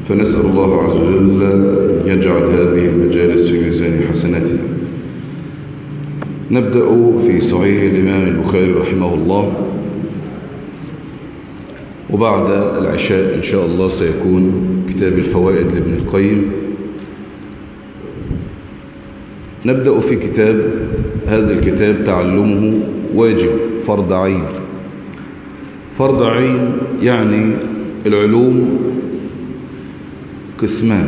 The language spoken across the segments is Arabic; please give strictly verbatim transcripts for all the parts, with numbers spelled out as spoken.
فنسأل الله عز وجل أن يجعل هذه المجالس في ميزان حسناتنا. نبدأ في صحيح الإمام البخاري رحمه الله، وبعد العشاء إن شاء الله سيكون كتاب الفوائد لابن القيم. نبدأ في كتاب هذا الكتاب تعلمه واجب فرض عين. فرض عين يعني العلوم قسمان،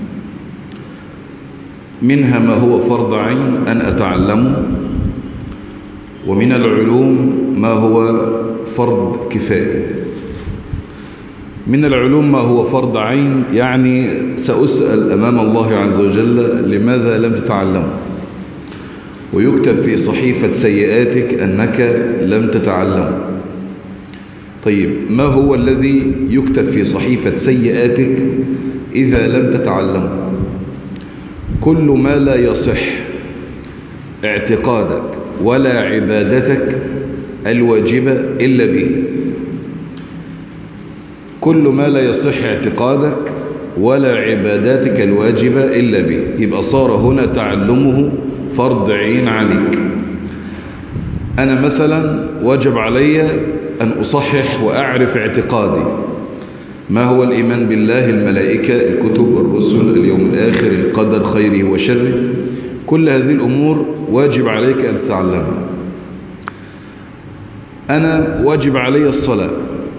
منها ما هو فرض عين أن أتعلمه، ومن العلوم ما هو فرض كفاية. من العلوم ما هو فرض عين يعني سأسأل أمام الله عز وجل لماذا لم تتعلمه، ويكتب في صحيفة سيئاتك أنك لم تتعلمه. طيب ما هو الذي يكتب في صحيفة سيئاتك إذا لم تتعلمه؟ كل ما لا يصح اعتقادك ولا عبادتك الواجبة إلا به. كل ما لا يصح اعتقادك ولا عباداتك الواجبة إلا به، يبقى صار هنا تعلمه فرض عين عليك. أنا مثلا واجب علي أن أصحح وأعرف اعتقادي، ما هو الإيمان بالله، الملائكة، الكتب، الرسل، اليوم الآخر، القدر خيره وشره. كل هذه الأمور واجب عليك أن تتعلمها. أنا واجب علي الصلاة،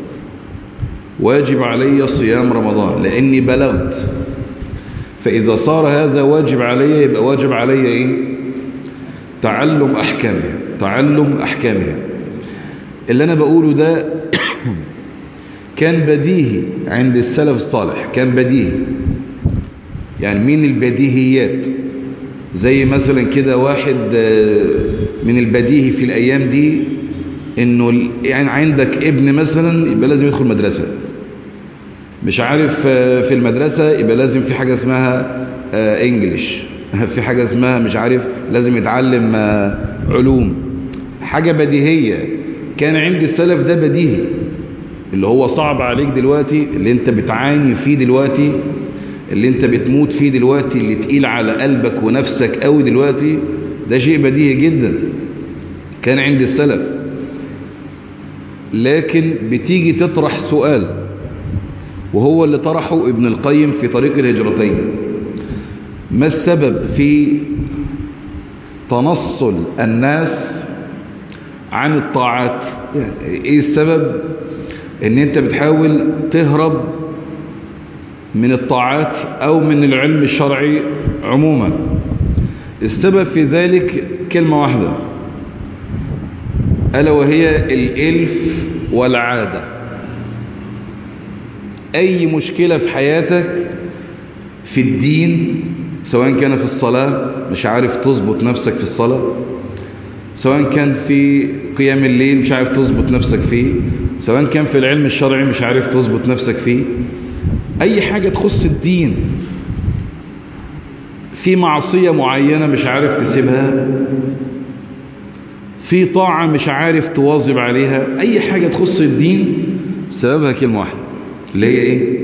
واجب علي صيام رمضان لأني بلغت، فإذا صار هذا واجب علي يبقى واجب علي إيه؟ تعلم أحكامها. تعلم أحكامها اللي أنا بقوله ده كان بديهي عند السلف الصالح، كان بديهي يعني من البديهيات. زي مثلا كده واحد من البديهي في الأيام دي إنه يعني عندك ابن مثلا يبقى لازم يدخل مدرسة، مش عارف في المدرسة يبقى لازم في حاجة اسمها انجليش، في حاجة اسمها مش عارف لازم يتعلم علوم. حاجة بديهية كان عند السلف ده بديهي. اللي هو صعب عليك دلوقتي، اللي انت بتعاني فيه دلوقتي، اللي انت بتموت فيه دلوقتي، اللي تقيل على قلبك ونفسك قوي دلوقتي، ده شيء بديهي جدا كان عند السلف. لكن بتيجي تطرح سؤال، وهو اللي طرحه ابن القيم في طريق الهجرتين: ما السبب في تنصل الناس عن الطاعات؟ يعني ايه السبب ان انت بتحاول تهرب من الطاعات او من العلم الشرعي عموما؟ السبب في ذلك كلمة واحدة، ألا وهي الإلف والعادة. أي مشكلة في حياتك في الدين، سواء كان في الصلاة مش عارف تظبط نفسك في الصلاة، سواء كان في قيام الليل مش عارف تظبط نفسك فيه، سواء كان في العلم الشرعي مش عارف تظبط نفسك فيه، أي حاجة تخص الدين، في معصية معينة مش عارف تسيبها، في طاعة مش عارف تواظب عليها، أي حاجة تخص الدين سببها كلمة واحدة، اللي هي إيه؟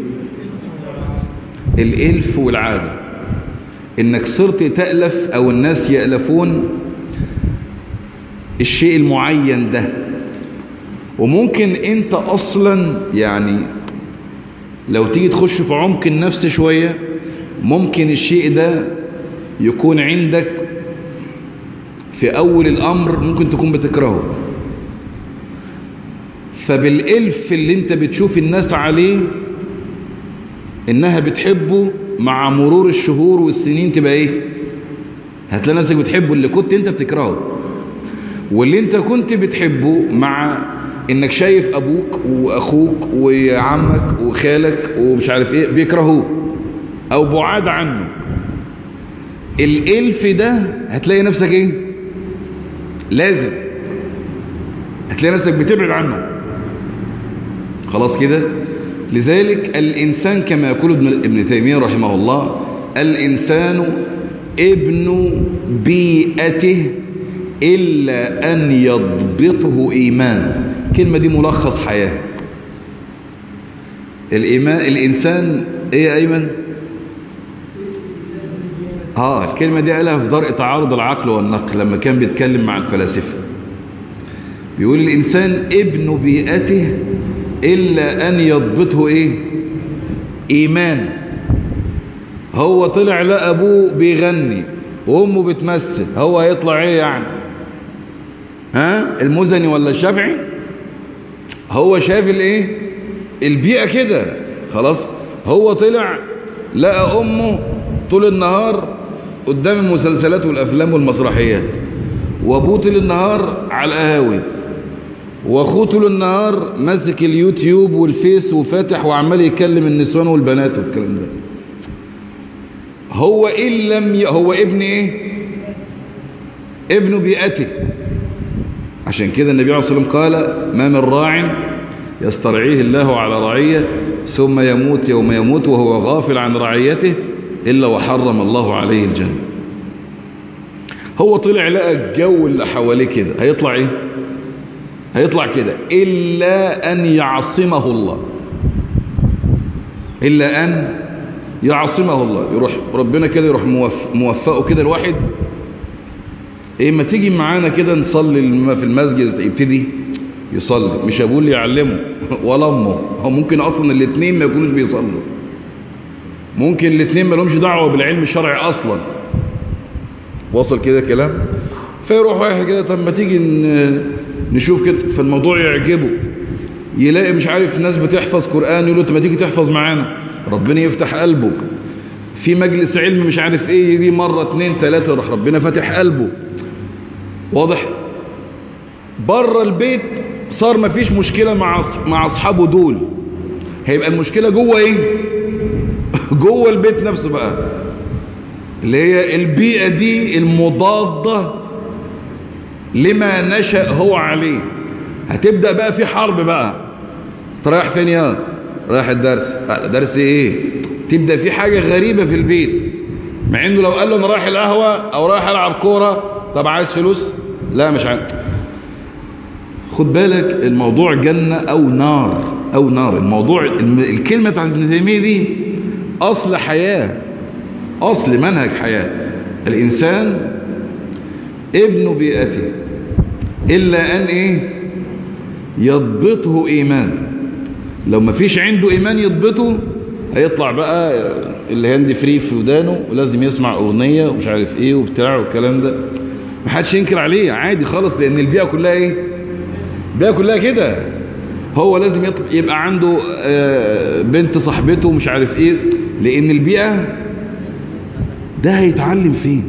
الإلف والعادة. إنك صرت تألف أو الناس يألفون الشيء المعين ده. وممكن أنت أصلا يعني لو تيجي تخش في عمق النفس شوية، ممكن الشيء ده يكون عندك في أول الأمر ممكن تكون بتكرهه، فبالإلف اللي انت بتشوف الناس عليه إنها بتحبه، مع مرور الشهور والسنين تبقى إيه؟ هتلاقي نفسك بتحبه اللي كنت انت بتكرهه. واللي انت كنت بتحبه مع إنك شايف أبوك وأخوك وعمك وخالك ومش عارف إيه بيكرهوه أو بعاد عنه، الإلف ده هتلاقي نفسك إيه؟ لازم هتلاقي نفسك بتبعد عنه. خلاص كده. لذلك الإنسان كما يقول ابن تيمية رحمه الله: الإنسان ابن بيئته إلا أن يضبطه إيمان. كلمة دي ملخص حياة. الإيمان، الإنسان ايه يا ايمن؟ اه الكلمة دي قالها في درء تعارض العقل والنقل لما كان بيتكلم مع الفلاسفة. بيقول الانسان ابن بيئته الا ان يضبطه ايه؟ ايمان. هو طلع لقى ابوه بيغني وامه بتمثل، هو هيطلع ايه يعني؟ ها المزني ولا الشافعي؟ هو شاف الايه؟ البيئة كده خلاص. هو طلع لقى امه طول النهار قدام المسلسلات والافلام والمسرحيات، وابوه طول النهار على القهاوي، واخوه طول النهار ماسك اليوتيوب والفيس وفاتح وعمال يكلم النسوان والبنات والكلام ده. هو ان لم ي... هو ابن ايه؟ ابن بيئته. عشان كده النبي عليه الصلاة والسلام قال ما من راع يسترعيه الله على رعية ثم يموت يوم يموت وهو غافل عن رعيته إلا وحرم الله عليه الجنة. هو طلع لقى الجو اللي حواليه كده، هيطلع ايه؟ هيطلع كده إلا أن يعصمه الله، إلا أن يعصمه الله. يروح ربنا كده يروح موفقه كده الواحد ايه، ما تيجي معانا كده نصلي في المسجد، يبتدي يصلي. مش ابوه اللي يعلمه ولا امه، هو ممكن اصلا الاثنين ما يكونوش بيصلوا، ممكن الاثنين ما لهمش دعوه بالعلم الشرعي اصلا. وصل كده كلام؟ فيروح واحد كده طب ما تيجي نشوف كده، فالموضوع يعجبه، يلاقي مش عارف ناس بتحفظ قرآن، يقول له طب ما تيجي تحفظ معانا، ربنا يفتح قلبه. في مجلس علم مش عارف ايه، يجي مرة اتنين تلاتة راح ربنا فاتح قلبه. واضح؟ بره البيت صار ما فيش مشكلة مع مع اصحابه دول، هيبقى المشكلة جوه ايه؟ جوه البيت نفسه بقى، اللي هي البيئة دي المضادة لما نشأ هو عليه. هتبدأ بقى في حرب بقى. تريح فين يا؟ رايح الدرس. درس ايه؟ تبدأ في حاجة غريبة في البيت، مع انه لو قال له انا رايح القهوة او رايح العب كورة، طب عايز فلوس؟ لا مش عايز. خد بالك الموضوع جنة او نار، او نار. الموضوع الكلمة بتاعت ابن تيمية دي اصل حياة، اصل منهج حياة. الانسان ابن بيئته الا ان ايه؟ يضبطه ايمان. لو ما فيش عنده ايمان يضبطه، هيطلع بقى اللي هاند فري في ودانه ولازم يسمع اغنية ومش عارف ايه وبتاع والكلام ده. محدش ينكر عليه، عادي خالص، لان البيئة كلها ايه؟ البيئة كلها كده. هو لازم يبقى عنده بنت صاحبته مش عارف ايه، لان البيئة ده هيتعلم فين؟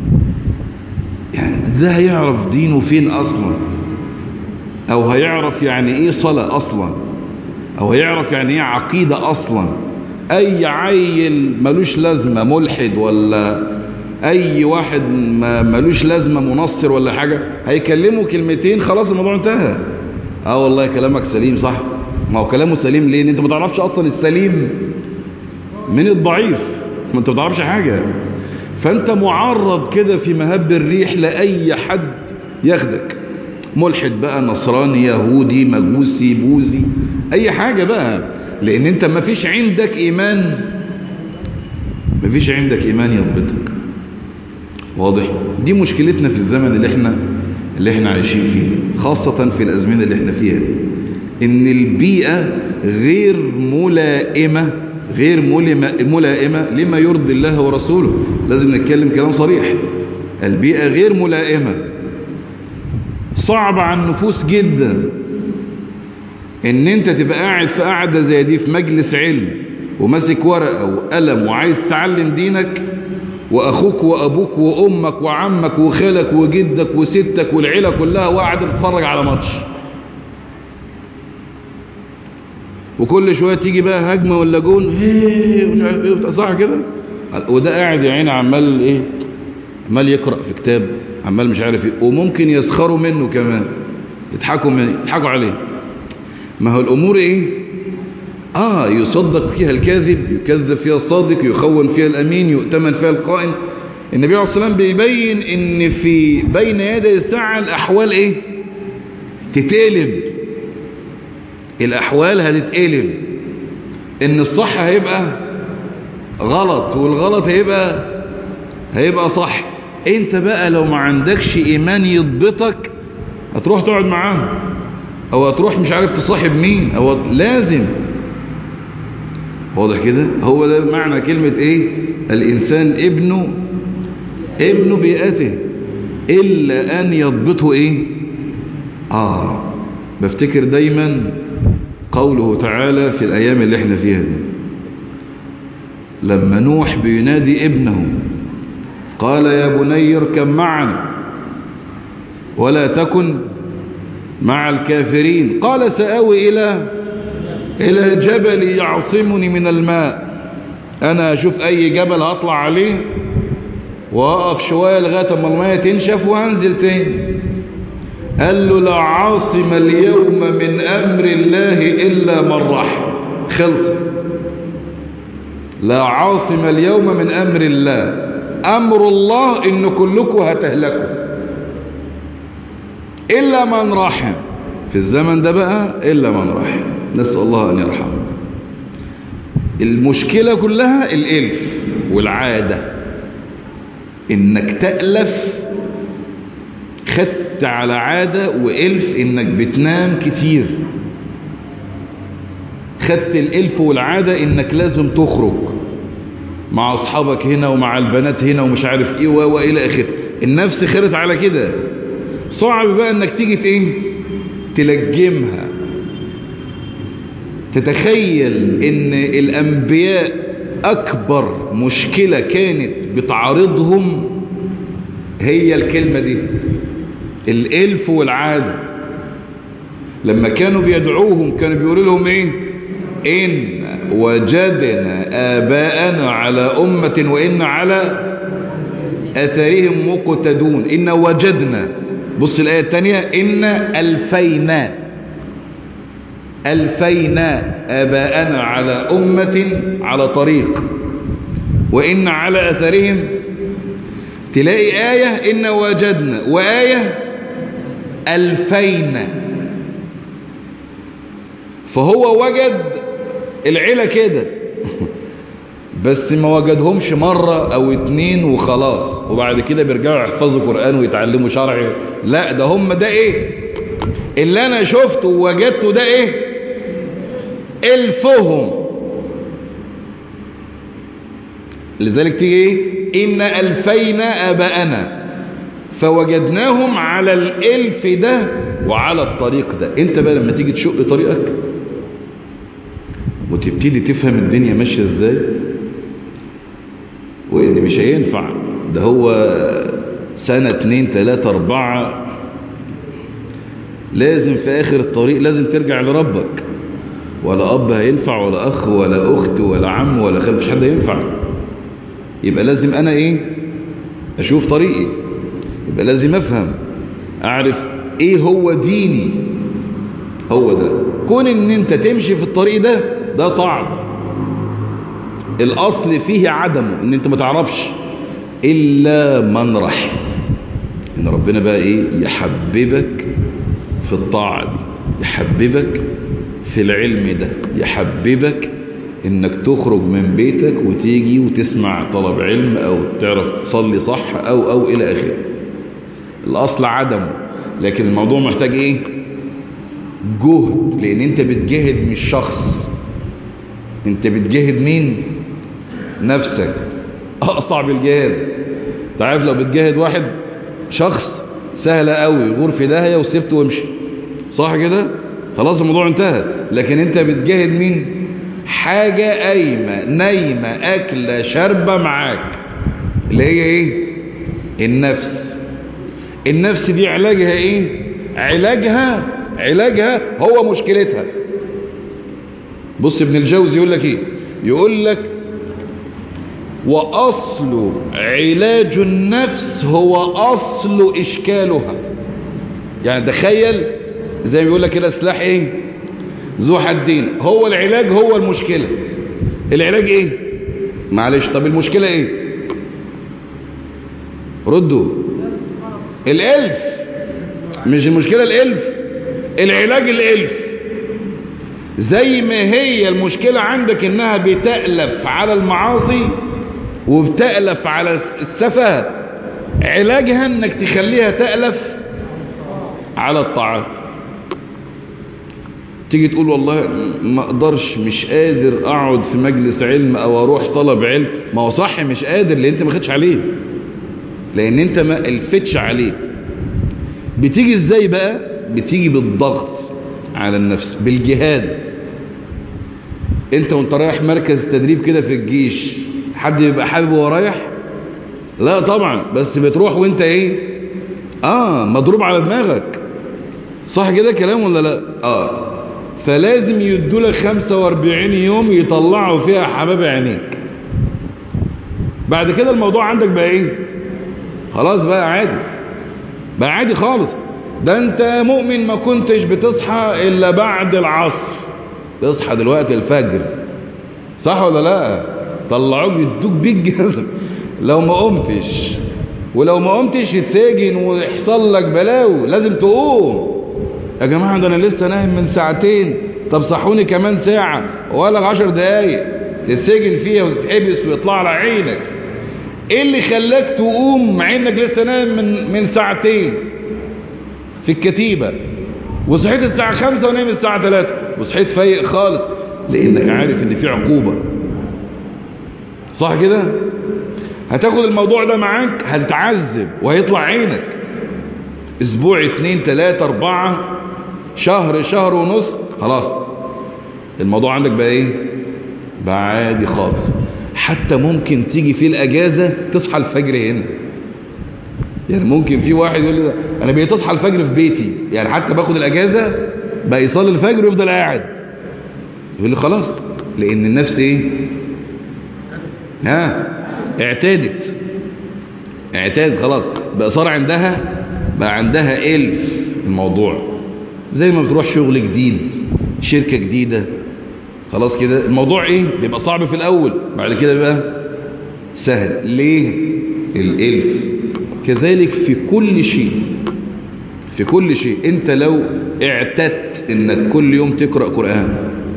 يعني ده هيعرف دينه فين اصلا، او هيعرف يعني ايه صلاة اصلا، او هيعرف يعني ايه عقيدة اصلا. اي عيل ملوش لازمة ملحد ولا اي واحد ملوش لازمة منصر ولا حاجة هيكلمه كلمتين خلاص الموضوع انتهى. اه والله كلامك سليم صح. ما هو كلامه سليم ليه؟ انت ما تعرفش اصلا السليم من الضعيف، ما انت ما تعرفش حاجة. فانت معرض كده في مهب الريح لأي حد ياخدك، ملحد بقى، نصراني، يهودي، مجوسي، بوذي، اي حاجة بقى، لان انت ما فيش عندك ايمان، ما فيش عندك ايمان يضبطك. واضح؟ دي مشكلتنا في الزمن اللي احنا اللي احنا عايشين فيه، خاصة في الازمنة اللي احنا فيها دي، ان البيئة غير ملائمة غير ملائمة لما يرضي الله ورسوله. لازم نتكلم كلام صريح. البيئة غير ملائمة، صعب على النفوس جدا ان انت تبقى قاعد في قاعدة زي دي في مجلس علم وماسك ورقة وقلم وعايز تتعلم دينك، واخوك وابوك وامك وعمك وخالك وجدك وستك والعيلة كلها وقاعدة بتتفرج على ماتش، وكل شوية تيجي بقى هجمة ولا جون ايه مش عارف ايه، صح كده؟ وده قاعد يا عيني عمال ايه؟ عمال يقرأ في كتاب، عمال مش عارف ايه، وممكن يسخروا منه كمان، يضحكوا منه، يضحكوا عليه. ما هو الامور ايه؟ اه يصدق فيها الكاذب، يكذب فيها الصادق، يخون فيها الامين، يؤتمن فيها الخائن. النبي عليه الصلاة والسلام بيبين ان في بين يدي الساعة الاحوال ايه؟ تتقلب. الاحوال هتتقلب، ان الصح هيبقى غلط، والغلط هيبقى هيبقى صح. انت بقى لو ما عندكش ايمان يضبطك هتروح تقعد معاه، او هتروح مش عارف تصاحب مين، او لازم. واضح كده؟ هو ده معنى كلمة ايه؟ الانسان ابنه ابن بيئته الا ان يضبطه ايه؟ اه بفتكر دايما قوله تعالى في الايام اللي احنا فيها دي، لما نوح بينادي ابنه قال يا بني اركب معنا ولا تكن مع الكافرين، قال سآوي إلى إلى جبل يعصمني من الماء. أنا أشوف أي جبل هطلع عليه وأقف شوية لغاية ما الماء تنشف وهنزل تاني. قال له لا عاصم اليوم من أمر الله إلا من رحم. خلصت. لا عاصم اليوم من أمر الله. أمر الله إن كلكم هتهلكوا إلا من رحم. في الزمن ده بقى إلا من رحم، نسأل الله أن يرحمنا. المشكلة كلها الإلف والعادة، إنك تألف. خدت على عادة وإلف إنك بتنام كتير. خدت الإلف والعادة إنك لازم تخرج مع أصحابك هنا ومع البنات هنا ومش عارف إيه وإلى آخر. النفس خدت على كده. صعب بقى إنك تيجي إيه تلجمها. تتخيل إن الأنبياء أكبر مشكلة كانت بتعارضهم هي الكلمة دي، الإلف والعادة. لما كانوا بيدعوهم كانوا بيقولوا لهم إيه؟ إن وجدنا آباءنا على أمة وإن على أثرهم مقتدون. إن وجدنا، بص الآية الثانية، إن ألفينا ألفينا آباءنا على أمة على طريق وإن على أثرهم. تلاقي آية إن وجدنا وآية ألفينا. فهو وجد العيلة كده بس ما وجدهمش مرة أو اتنين وخلاص وبعد كده بيرجعوا يحفظوا قرآن ويتعلموا شرعي. لا، ده هم ده إيه اللي أنا شفته ووجدته، ده إيه الفهم. لذلك تيجي إيه إن ألفينا آباءنا فوجدناهم على الإلف ده وعلى الطريق ده. انت بقى لما تيجي تشق طريقك وتبتدي تفهم الدنيا ماشية ازاي وان مش هينفع ده هو سنة اتنين تلاتة اربعة، لازم في اخر الطريق لازم ترجع لربك. ولا اب هينفع ولا اخ ولا اخت ولا عم ولا خال، مش حد هينفع. يبقى لازم انا ايه اشوف طريقي، يبقى لازم افهم اعرف ايه هو ديني. هو ده كون ان انت تمشي في الطريق ده ده صعب. الاصل فيه عدمه ان انت ما تعرفش الا من رحم. ان ربنا بقى ايه يحببك في الطاعة دي، يحببك في العلم ده، يحببك انك تخرج من بيتك وتيجي وتسمع طلب علم او تعرف تصلي صح او او الى اخره. الاصل عدمه. لكن الموضوع محتاج ايه جهد، لان انت بتجهد مش شخص، انت بتجهد مين؟ نفسك. اصعب الجهاد. تعرف لو بتجهد واحد شخص سهلة قوي، يغور في داهية وسبته وامشي، صح كده؟ خلاص الموضوع انتهى. لكن انت بتجهد مين؟ حاجة قايمة نايمة اكلة شاربة معاك، اللي هي ايه؟ النفس. النفس دي علاجها ايه؟ علاجها علاجها هو مشكلتها. بص ابن الجوزي يقول لك ايه؟ يقول لك واصل علاج النفس هو اصل اشكالها. يعني تخيل زي ما بيقول لك كده سلاح ايه ذو حدين. هو العلاج هو المشكلة. العلاج ايه؟ معلش طب المشكلة ايه؟ ردوا. الالف. مش المشكلة الالف، العلاج الالف. زي ما هي المشكلة عندك انها بتألف على المعاصي وبتألف على السفه، علاجها انك تخليها تألف على الطاعات. تيجي تقول والله ما اقدرش، مش قادر اقعد في مجلس علم او اروح طلب علم. ما هو صح مش قادر لان انت ما خدش عليه، لان انت ما الفتش عليه. بتيجي ازاي بقى؟ بتيجي بالضغط على النفس، بالجهاد. انت وانت رايح مركز تدريب كده في الجيش، حد يبقى حابب وهو رايح؟ لا طبعا، بس بتروح وانت ايه؟ اه مضروب على دماغك. صح كده كلام ولا لا؟ اه فلازم يدولك خمسة واربعين يوم يطلعوا فيها حباب عينيك. بعد كده الموضوع عندك بقى ايه؟ خلاص بقى عادي، بقى عادي خالص. ده انت مؤمن ما كنتش بتصحى الا بعد العصر، تصحى دلوقتي الفجر. صح ولا لا؟ طلعوك يدوك بيك جزم لو ما قمتش، ولو ما قمتش يتسجن ويحصل لك بلاوي. لازم تقوم. يا جماعة ده انا لسه نايم من ساعتين، طب صحوني كمان ساعة ولا عشر دقايق، تتسجن فيها وتتحبس ويطلع على عينك. ايه اللي خلاك تقوم مع انك لسه نايم من من ساعتين في الكتيبة، وصحيت الساعة خمسة ونايم الساعة ثلاثة وصحيت فايق خالص؟ لانك عارف ان في عقوبة. صح كده؟ هتاخد الموضوع ده معاك، هتتعذب وهيطلع عينك اسبوع اتنين تلاتة اربعة شهر شهر ونص، خلاص الموضوع عندك بقى ايه؟ بقى عادي خالص. حتى ممكن تيجي في الاجازة تصحى الفجر هنا. يعني ممكن في واحد يقول لي ده انا بقيت اصحى الفجر في بيتي، يعني حتى باخد الاجازة بقى يصلي الفجر ويفضل قاعد. يقول لي خلاص، لان النفس ايه؟ ها اعتادت اعتادت خلاص، بقى صار عندها بقى عندها الف الموضوع. زي ما بتروح شغل جديد، شركة جديدة، خلاص كده الموضوع ايه؟ بيبقى صعب في الاول، بعد كده بقى سهل. ليه؟ الالف. كذلك في كل شيء، في كل شيء. انت لو اعتدت انك كل يوم تقرأ قرآن،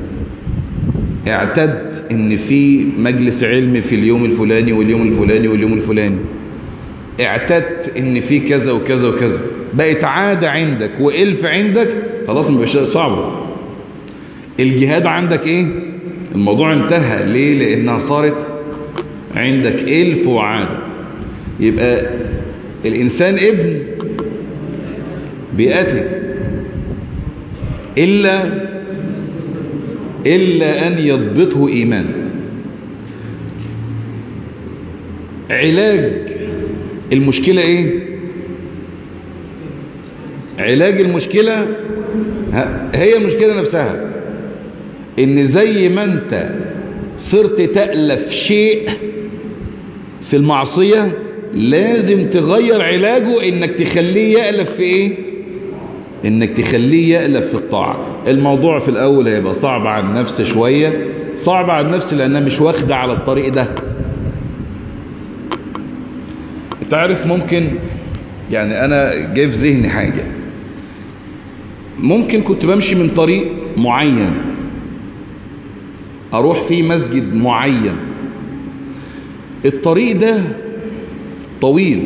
اعتدت ان في مجلس علم في اليوم الفلاني واليوم الفلاني واليوم الفلاني، اعتدت ان في كذا وكذا وكذا، بقت عادة عندك والف عندك، خلاص مبقاش صعب. الجهاد عندك ايه؟ الموضوع انتهى. ليه؟ لانها صارت عندك الف وعادة. يبقى الانسان ابن بيئته، الا إلا أن يضبطه إيمان. علاج المشكلة إيه؟ علاج المشكلة هي المشكلة نفسها. إن زي ما أنت صرت تألف شيء في المعصية، لازم تغير علاجه إنك تخليه يألف في إيه؟ انك تخليه يألف في الطاعة. الموضوع في الاول هيبقى صعب على النفس شوية، صعب على النفس لانها مش واخدة على الطريق ده. انت عارف ممكن، يعني انا جاي في ذهني حاجة، ممكن كنت بمشي من طريق معين اروح فيه مسجد معين، الطريق ده طويل،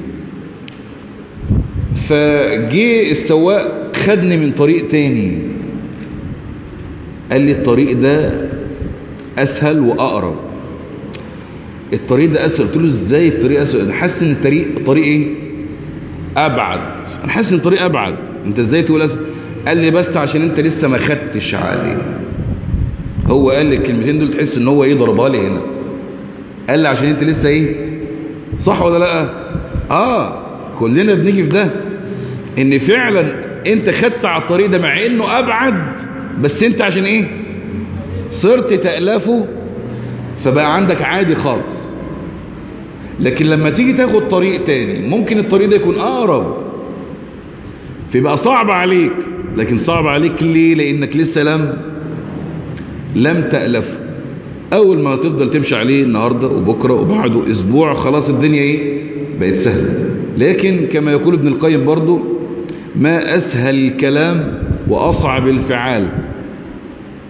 فجي السواق خدني من طريق تاني، قال لي الطريق ده اسهل واقرب. الطريق ده اسهل. قلت له ازاي الطريق اسهل؟ انا حاسس ان الطريق طريق ايه؟ ابعد. انا حاسس ان الطريق ابعد. انت ازاي تقول اسهل؟ قال لي بس عشان انت لسه ما خدتش عليه. هو قال لي الكلمتين دول تحس ان هو ايه؟ ضربها لي هنا. قال لي عشان انت لسه ايه؟ صح ولا لا؟ اه كلنا بنيجي في ده، ان فعلا انت خدت على الطريق ده مع انه ابعد، بس انت عشان ايه؟ صرت تألفه، فبقى عندك عادي خالص. لكن لما تيجي تاخد طريق تاني، ممكن الطريق ده يكون اقرب، فيبقى صعب عليك. لكن صعب عليك ليه؟ لانك لسه لم لم تألفه. اول ما تفضل تمشي عليه النهاردة وبكرة وبعده اسبوع، خلاص الدنيا ايه؟ بقت سهلة. لكن كما يقول ابن القيم برضو، ما أسهل الكلام وأصعب الفعال.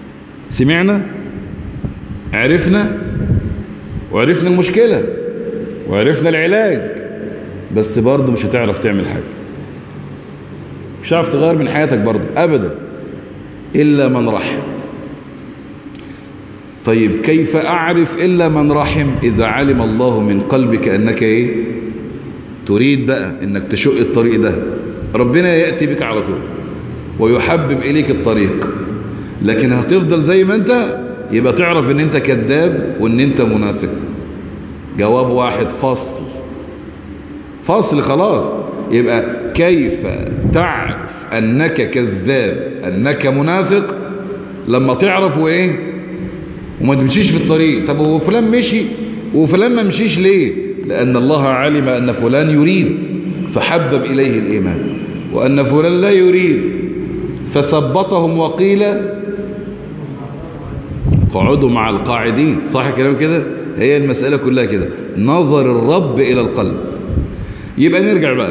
سمعنا، عرفنا، وعرفنا المشكلة وعرفنا العلاج، بس برضه مش هتعرف تعمل حاجة، مش هتعرف تغير من حياتك برضه أبدا إلا من رحم. طيب كيف أعرف إلا من رحم؟ إذا علم الله من قلبك أنك إيه؟ تريد بقى أنك تشق الطريق ده، ربنا يأتي بك على طول ويحبب إليك الطريق. لكن هتفضل زي ما أنت، يبقى تعرف أن أنت كذاب وأن أنت منافق. جواب واحد، فصل فصل خلاص. يبقى كيف تعرف أنك كذاب أنك منافق؟ لما تعرف وإيه وما تمشيش في الطريق. طب هو فلان مشي وفلان ما مشيش ليه؟ لأن الله علم أن فلان يريد فحبب إليه الإيمان، وأن فلان لا يريد فثبطهم وقيل قعدوا مع القاعدين. صح كلام كده؟ هي المسألة كلها كده، نظر الرب إلى القلب. يبقى نرجع بقى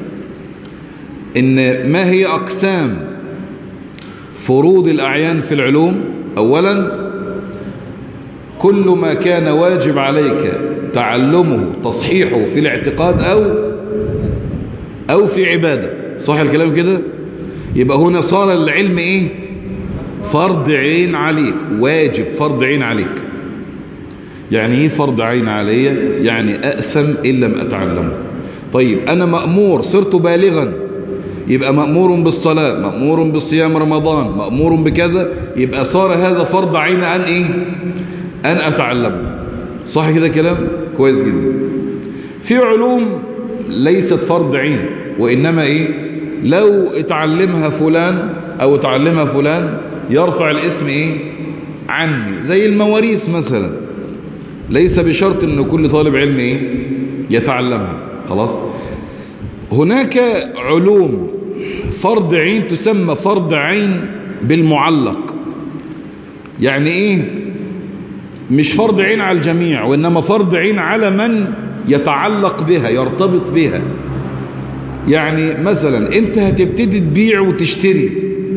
إن ما هي أقسام فروض الأعيان في العلوم؟ أولا كل ما كان واجب عليك تعلمه تصحيحه في الاعتقاد أو أو في عبادة. صح الكلام كده؟ يبقى هنا صار العلم إيه؟ فرض عين عليك، واجب فرض عين عليك. يعني إيه فرض عين علي؟ يعني أأسم إن لم أتعلمه. طيب أنا مأمور، صرت بالغا، يبقى مأمور بالصلاة، مأمور بالصيام رمضان، مأمور بكذا، يبقى صار هذا فرض عين أن إيه؟ أن أتعلمه. صح كده كلام؟ كويس جدا. في علوم ليست فرض عين، وإنما إيه؟ لو اتعلمها فلان أو اتعلمها فلان يرفع الاسم إيه؟ عني، زي المواريث مثلا، ليس بشرط أن كل طالب علم إيه؟ يتعلمها. خلاص. هناك علوم فرض عين تسمى فرض عين بالمعلق. يعني إيه؟ مش فرض عين على الجميع، وإنما فرض عين على من يتعلق بها، يرتبط بها. يعني مثلا أنت هتبتدي تبيع وتشتري،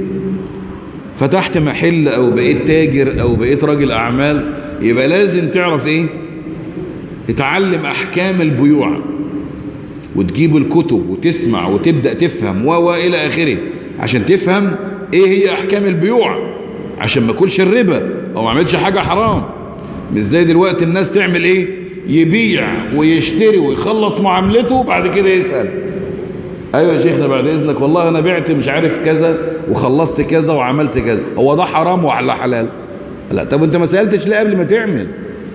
فتحت محل أو بقيت تاجر أو بقيت راجل أعمال، يبقى لازم تعرف إيه؟ تتعلم أحكام البيوع، وتجيب الكتب وتسمع وتبدأ تفهم و إلى آخره، عشان تفهم إيه هي أحكام البيوع، عشان ما كلش الربا أو ما عملش حاجة حرام. مش زي دلوقتي الناس تعمل إيه؟ يبيع ويشتري ويخلص معاملته وبعد كده يسأل: أيوة يا شيخنا بعد إذنك والله أنا بعت مش عارف كذا وخلصت كذا وعملت كذا، هو ده حرام ولا حلال؟ لا. طب أنت ما سألتش ليه قبل ما تعمل؟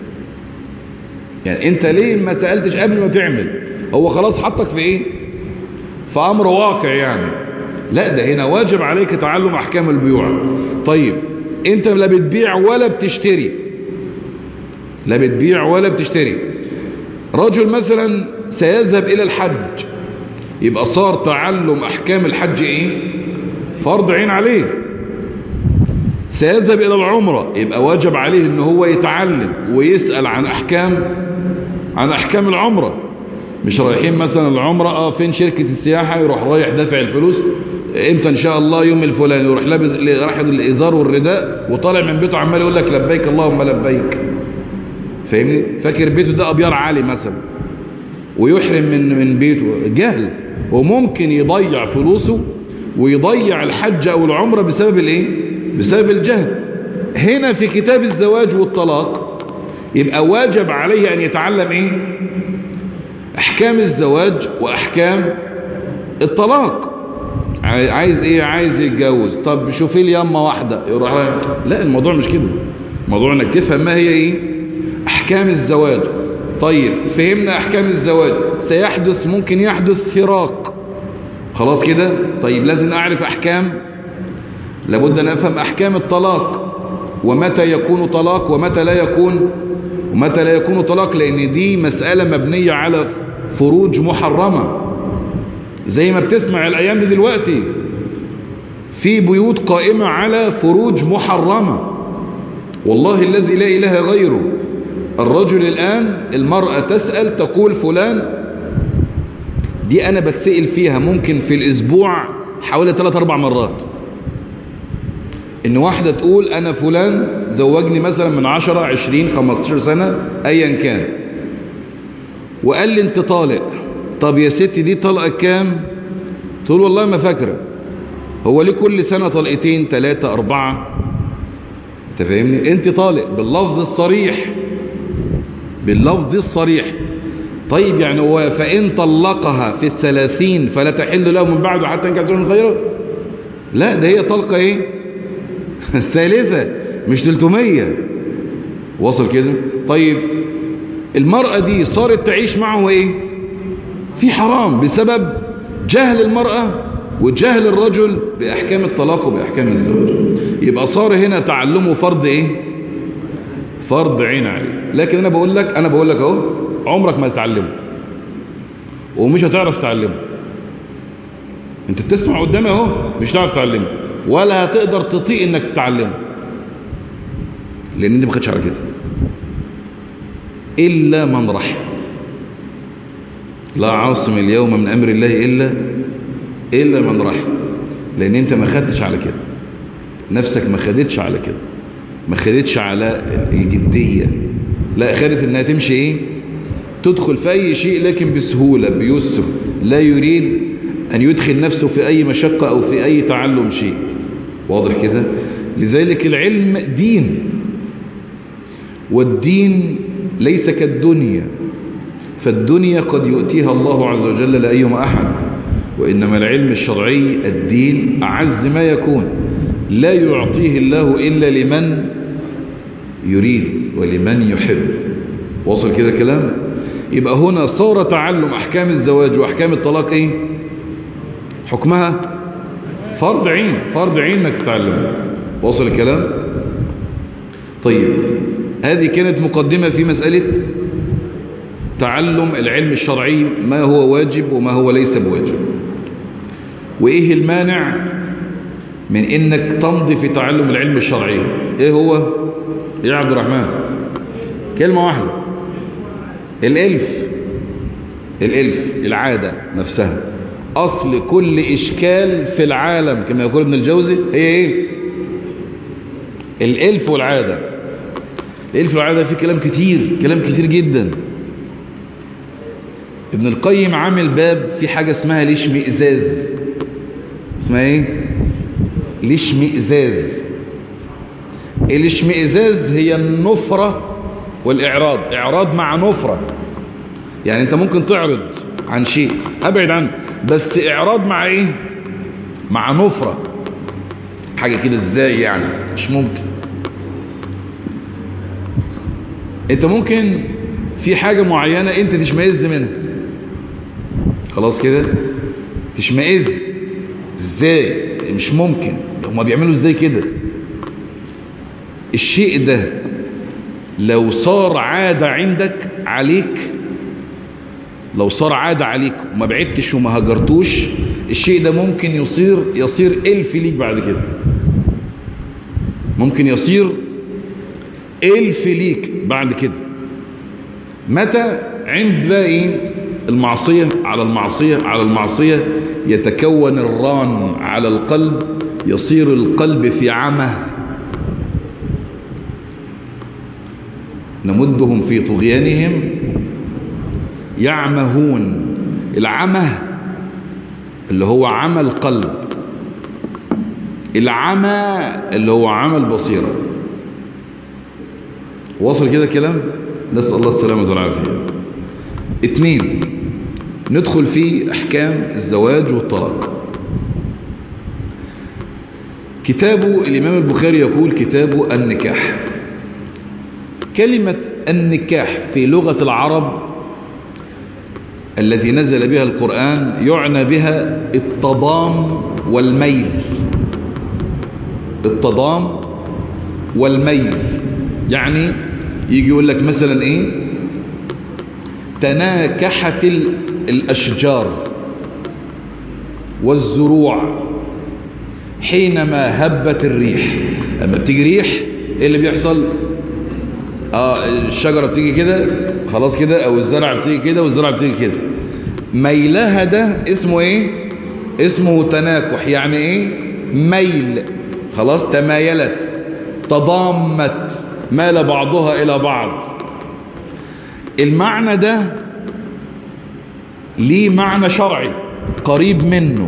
يعني أنت ليه ما سألتش قبل ما تعمل؟ هو خلاص حطك في إيه؟ في أمر واقع يعني. لا، ده هنا واجب عليك تعلم أحكام البيوع. طيب أنت لا بتبيع ولا بتشتري، لا بتبيع ولا بتشتري. رجل مثلا سيذهب إلى الحج، يبقى صار تعلم أحكام الحج إيه؟ فرض عين عليه. سيذهب إلى العمرة، يبقى واجب عليه إن هو يتعلم ويسأل عن أحكام عن أحكام العمرة. مش رايحين مثلا العمرة، اه فين شركة السياحة، يروح رايح دافع الفلوس، امتى ان شاء الله يوم الفلاني، يروح لابس راح الازار والرداء وطالع من بيته عمال يقول لك لبيك اللهم لبيك. فاهمني؟ فاكر بيته ده ابيار عالي مثلا، ويحرم من من بيته. جهل. وممكن يضيع فلوسه ويضيع الحج او العمرة بسبب الايه؟ بسبب الجهل. هنا في كتاب الزواج والطلاق يبقى واجب عليه ان يتعلم ايه؟ احكام الزواج واحكام الطلاق. عايز ايه؟ عايز يتجوز، طب شوفي لي يمه واحده، يروح رايح. لا، الموضوع مش كده. الموضوع انك تفهم ما هي ايه احكام الزواج. طيب فهمنا احكام الزواج، سيحدث ممكن يحدث فراق، خلاص كده. طيب لازم اعرف احكام، لابد ان افهم احكام الطلاق، ومتى يكون طلاق ومتى لا يكون ومتى لا يكون طلاق، لان دي مسألة مبنية على فروج محرمة. زي ما بتسمع الايام دي دلوقتي في بيوت قائمة على فروج محرمة، والله الذي لا اله غيره. الرجل الان المرأة تسأل تقول فلان دي انا بتسأل فيها ممكن في الاسبوع حوالي ثلاث اربع مرات، ان واحدة تقول انا فلان زوجني مثلا من عشرة عشرين خمستاشر سنة ايا كان، وقال لي انت طالق. طب يا ستي دي طلقة كام؟ تقول والله ما فاكرة. هو ليه كل سنة طلقتين ثلاثة أربعة؟ انت فاهمني؟ انت طالق باللفظ الصريح، باللفظ الصريح. طيب يعني هو فإن طلقها في الثلاثين فلا تحل له من بعده حتى ينكح زوجا غيره؟ لا، ده هي طلقة ايه؟ الثالثة مش ثلاثمية. وصل كده؟ طيب المرأة دي صارت تعيش معه ايه؟ في حرام بسبب جهل المرأة وجهل الرجل بأحكام الطلاق وبأحكام الزواج. يبقى صار هنا تعلمه فرض ايه؟ فرض عين عليك. لكن انا بقول لك انا بقول لك اهو عمرك ما تتعلمه ومش هتعرف تتعلمه. انت بتسمع قدامي اهو مش هتعرف تتعلمه ولا هتقدر تطيق انك تتعلمه، لان انت ما خدتش على كده الا من رحم. لا عاصم اليوم من امر الله الا الا من رحم. لان انت ما خدتش على كده، نفسك ما خدتش على كده، ما خدتش على الجدية. لا، خدت انها تمشي ايه؟ تدخل في اي شيء لكن بسهولة بيسر، لا يريد ان يدخل نفسه في اي مشقة او في اي تعلم شيء. واضح كده؟ لذلك العلم دين، والدين ليس كالدنيا، فالدنيا قد يؤتيها الله عز وجل لأيما أحد، وإنما العلم الشرعي الدين أعز ما يكون، لا يعطيه الله إلا لمن يريد ولمن يحب. وصل كده كلام؟ يبقى هنا صار تعلم أحكام الزواج وأحكام الطلاق إيه؟ حكمها فرض عين، فرض عين انك تتعلمها. وصل الكلام؟ طيب هذه كانت مقدمة في مسألة تعلم العلم الشرعي، ما هو واجب وما هو ليس بواجب، وإيه المانع من إنك تمضي في تعلم العلم الشرعي. إيه هو؟ يا عبد الرحمن كلمة واحدة: الإلف. الإلف العادة نفسها. أصل كل إشكال في العالم كما يقول ابن الجوزي هي إيه؟ الإلف والعادة. الإلف والعادة فيه كلام كتير، كلام كتير جدا. ابن القيم عامل باب في حاجة اسمها الاشمئزاز. اسمها ايه؟ الاشمئزاز. الاشمئزاز هي النفرة والإعراض. إعراض مع نفرة، يعني انت ممكن تعرض عن شيء ابعد عنه، بس إعراض مع ايه؟ مع نفرة. حاجة كده ازاي يعني؟ مش ممكن. انت ممكن في حاجة معينة انت تشمئز منها، خلاص كده تشمئز. ازاي؟ مش ممكن. هما بيعملوا ازاي كده؟ الشيء ده لو صار عادة عندك عليك، لو صار عادة عليك وما بعدتش وما هجرتوش، الشيء ده ممكن يصير يصير ألف ليك بعد كده. ممكن يصير ألف ليك بعد كده. متى؟ عند بقى ايه؟ المعصية على المعصية على المعصية يتكون الران على القلب، يصير القلب في عمى. نمدهم في طغيانهم يعمهون. العمى اللي هو عمى القلب، العمى اللي هو عمى البصيرة. وصل كده كلام؟ نسأل الله السلامة والعافية. اتنين، ندخل في أحكام الزواج والطلاق. كتابه الإمام البخاري يقول كتابه النكاح. كلمة النكاح في لغة العرب الذي نزل بها القرآن يعنى بها التضام والميل. التضام والميل يعني يجي يقول لك مثلا ايه؟ تناكحت الأشجار والزروع حينما هبت الريح. لما بتيجي ريح ايه اللي بيحصل؟ اه الشجرة بتيجي كده خلاص كده، او الزرع بتيجي كده والزرع بتيجي كده. ميلها ده اسمه ايه؟ اسمه تناكح. يعني ايه؟ ميل. خلاص، تمايلت، تضامت، مال بعضها إلى بعض. المعنى ده ليه معنى شرعي قريب منه.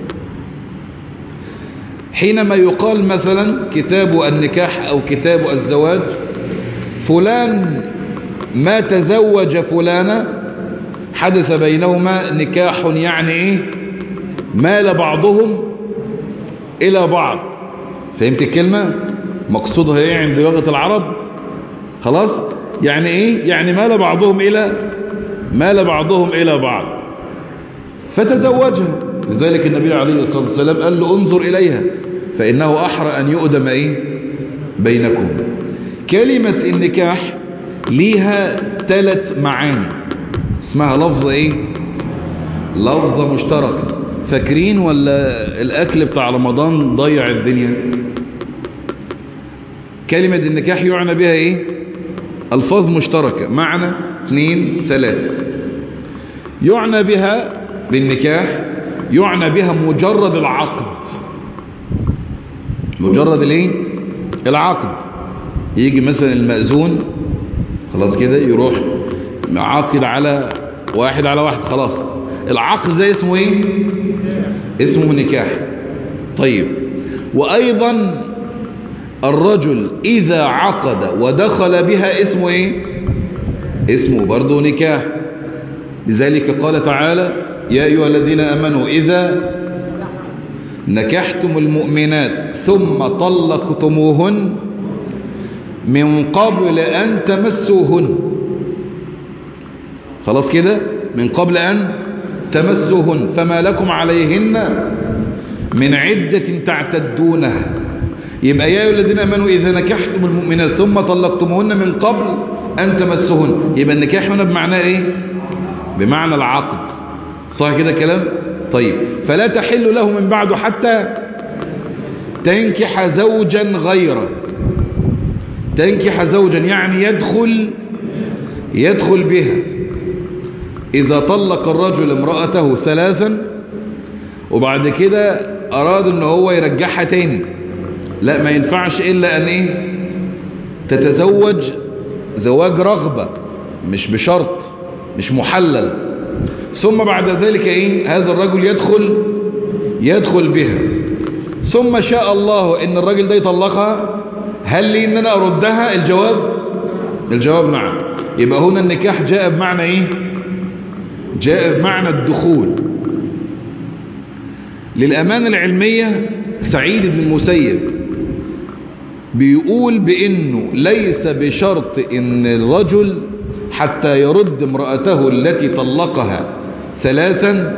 حينما يقال مثلا كتاب النكاح أو كتاب الزواج، فلان ما تزوج فلانة، حدث بينهما نكاح، يعني إيه؟ مال بعضهم إلى بعض. فهمت الكلمة؟ مقصودها إيه عند لغة العرب؟ خلاص؟ يعني إيه؟ يعني مال بعضهم إلى مال بعضهم إلى بعض فتزوجها. لذلك النبي عليه الصلاة والسلام قال له انظر إليها فإنه أحرى أن يؤدم إيه؟ بينكم. كلمة النكاح ليها ثلاث معاني، اسمها لفظة إيه؟ لفظة مشتركة. فاكرين ولا الأكل بتاع رمضان ضيع الدنيا؟ كلمة النكاح يعنى بها إيه؟ ألفاظ مشتركة، معنى اثنين ثلاثة. يعنى بها بالنكاح يعنى بها مجرد العقد، مجرد الايه؟ العقد. يجي مثلا المأذون خلاص كده يروح عاقد على واحد على واحد، خلاص العقد ده اسمه ايه؟ اسمه نكاح. طيب، وأيضا الرجل إذا عقد ودخل بها اسمه ايه؟ اسمه برضه نكاح. لذلك قال تعالى يا أيها الذين آمنوا إذا نكحتم المؤمنات ثم طلقتموهن من قبل أن تمسوهن، خلاص كده، من قبل أن تمسوهن فما لكم عليهن من عدة تعتدونها. يبقى يا أيها الذين آمنوا إذا نكحتم المؤمنات ثم طلقتموهن من قبل أن تمسوهن. يبقى النكاح هنا بمعنى إيه؟ بمعنى العقد، صح كده كلام؟ طيب، فلا تحل له من بعد حتى تنكح زوجا غيره. تنكح زوجا يعني يدخل يدخل بها. إذا طلق الرجل امرأته ثلاثا وبعد كده أراد أنه هو يرجعها تاني، لا، ما ينفعش إلا أن إيه؟ تتزوج زواج رغبة، مش بشرط، مش محلل. ثم بعد ذلك إيه؟ هذا الرجل يدخل يدخل بها، ثم شاء الله إن الرجل ده يطلقها، هل لي إن أنا أردها؟ الجواب الجواب نعم. يبقى هنا النكاح جاء بمعنى إيه؟ جاء بمعنى الدخول. للأمانة العلمية سعيد بن المسيب بيقول بأنه ليس بشرط إن الرجل حتى يرد امرأته التي طلقها ثلاثا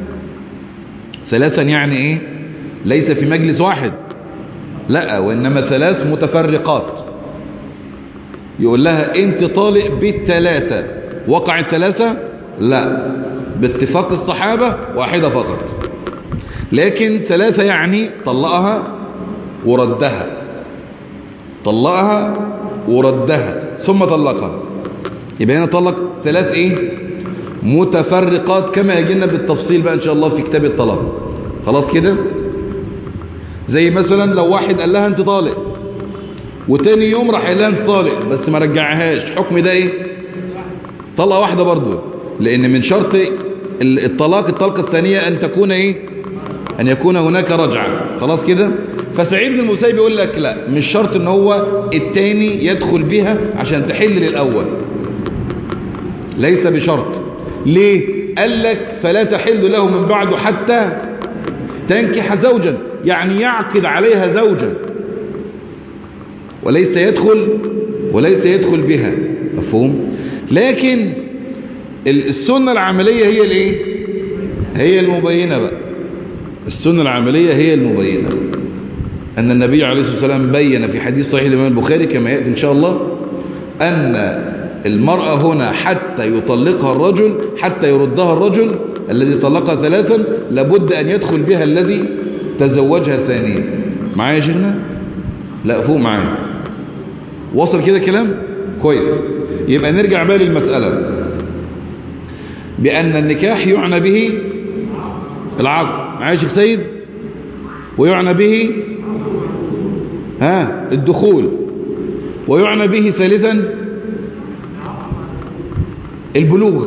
ثلاثا يعني إيه؟ ليس في مجلس واحد، لا، وإنما ثلاث متفرقات. يقول لها أنت طالق بالثلاثة، وقعت ثلاثة؟ لا، باتفاق الصحابة واحدة فقط. لكن ثلاثة يعني طلقها وردها، طلقها وردها ثم طلقها. يبقى هنا طلق ثلاث ايه؟ متفرقات، كما يجينا بالتفصيل بقى ان شاء الله في كتاب الطلاق. خلاص كده؟ زي مثلا لو واحد قال لها انت طالق وتاني يوم راح قال لها انت طالق بس ما رجعهاش، حكم ده ايه؟ طلقه واحده برضه، لان من شرط الطلاق الطلقه الثانيه ان تكون ايه؟ ان يكون هناك رجعه. خلاص كده؟ فسعيد بن المسيب يقول لك لا، مش شرط ان هو الثاني يدخل بها عشان تحل للاول، ليس بشرط. ليه؟ قال لك فلا تحل له من بعد حتى تنكح زوجا، يعني يعقد عليها زوجا، وليس يدخل وليس يدخل بها. مفهوم؟ لكن السنة العملية هي الايه؟ هي المبينة بقى. السنة العملية هي المبينة. أن النبي عليه الصلاة والسلام بين في حديث صحيح الإمام البخاري كما يأتي إن شاء الله أن المرأة هنا حتى يطلقها الرجل، حتى يردها الرجل الذي طلقها ثلاثا، لابد أن يدخل بها الذي تزوجها ثانيا. معايا يا شيخنا؟ لا، فوق معايا. وصل كده كلام؟ كويس. يبقى نرجع بقى للمسألة بأن النكاح يعنى به العقد. معايا يا شيخ سيد؟ ويعنى به ها الدخول. ويعنى به ثالثا البلوغ،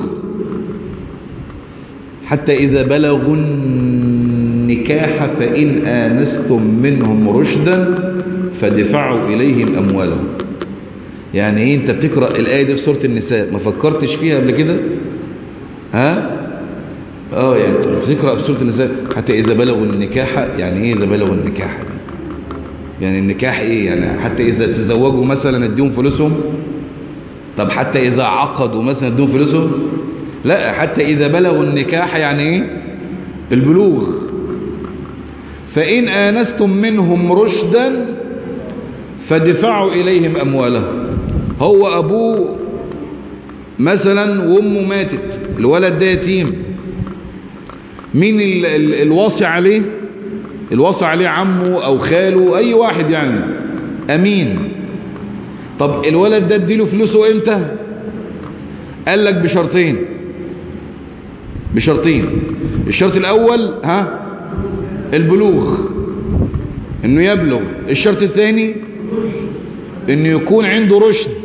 حتى إذا بلغوا النكاح فإن آنستم منهم رشدا فادفعوا إليهم أموالهم. يعني إيه؟ أنت بتقرأ الآية دي في سورة النساء ما فكرتش فيها قبل كده؟ ها؟ آه يعني بتقرأ في سورة النساء حتى إذا بلغوا النكاح. يعني إيه إذا بلغوا النكاح دي؟ يعني النكاح إيه؟ يعني حتى إذا تزوجوا مثلا اديهم فلوسهم؟ طب حتى إذا عقدوا مثلا اديهم فلوسهم؟ لا، حتى إذا بلغوا النكاح يعني إيه؟ البلوغ. فإن آنستم منهم رشدا فادفعوا إليهم أموالهم. هو أبوه مثلا وأمه ماتت، الولد ده يتيم، مين ال ال الواصي عليه؟ الواصي عليه عمه أو خاله، أي واحد يعني أمين. طب الولد ده اديله فلوسه إمتى؟ قال لك بشرطين، بشرطين. الشرط الأول ها البلوغ، إنه يبلغ. الشرط الثاني إنه يكون عنده رشد.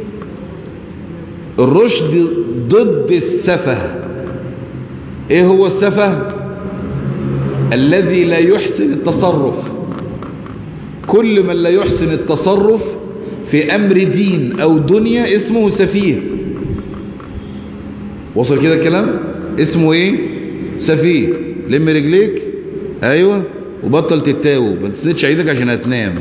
الرشد ضد السفه. إيه هو السفه؟ الذي لا يحسن التصرف. كل من لا يحسن التصرف في أمر دين أو دنيا اسمه سفيه. وصل كده الكلام؟ اسمه ايه؟ سفيه. لم رجليك، ايوه، وبطل تتاوب، ما تسندش ايدك عشان هتنام.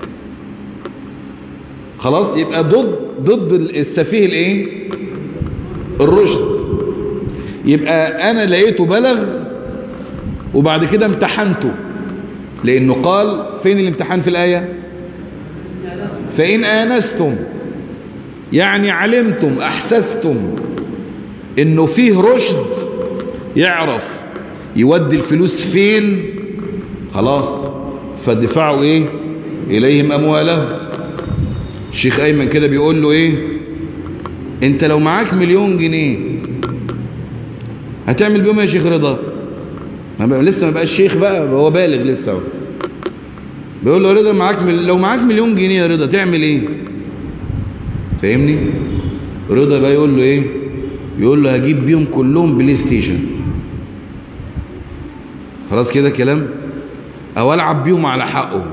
خلاص، يبقى ضد ضد السفيه الايه؟ الرشد. يبقى انا لقيته بلغ وبعد كده امتحنته، لانه قال فين الامتحان في الايه؟ فان آنستم، يعني علمتم احسستم انه فيه رشد، يعرف يودي الفلوس فين، خلاص فادفعوا ايه اليهم اموالهم. الشيخ ايمن كده بيقول له ايه؟ انت لو معاك مليون جنيه هتعمل بيهم يا شيخ رضا؟ ما لسه ما بقاش شيخ بقى، هو بالغ لسه. بيقول له رضا معاك مل... لو معاك مليون جنيه يا رضا تعمل ايه؟ فاهمني؟ رضا بقى يقول له ايه؟ يقول له هجيب بيهم كلهم بلاي ستيشن. خلاص كده كلام؟ او العب بيهم على حقه.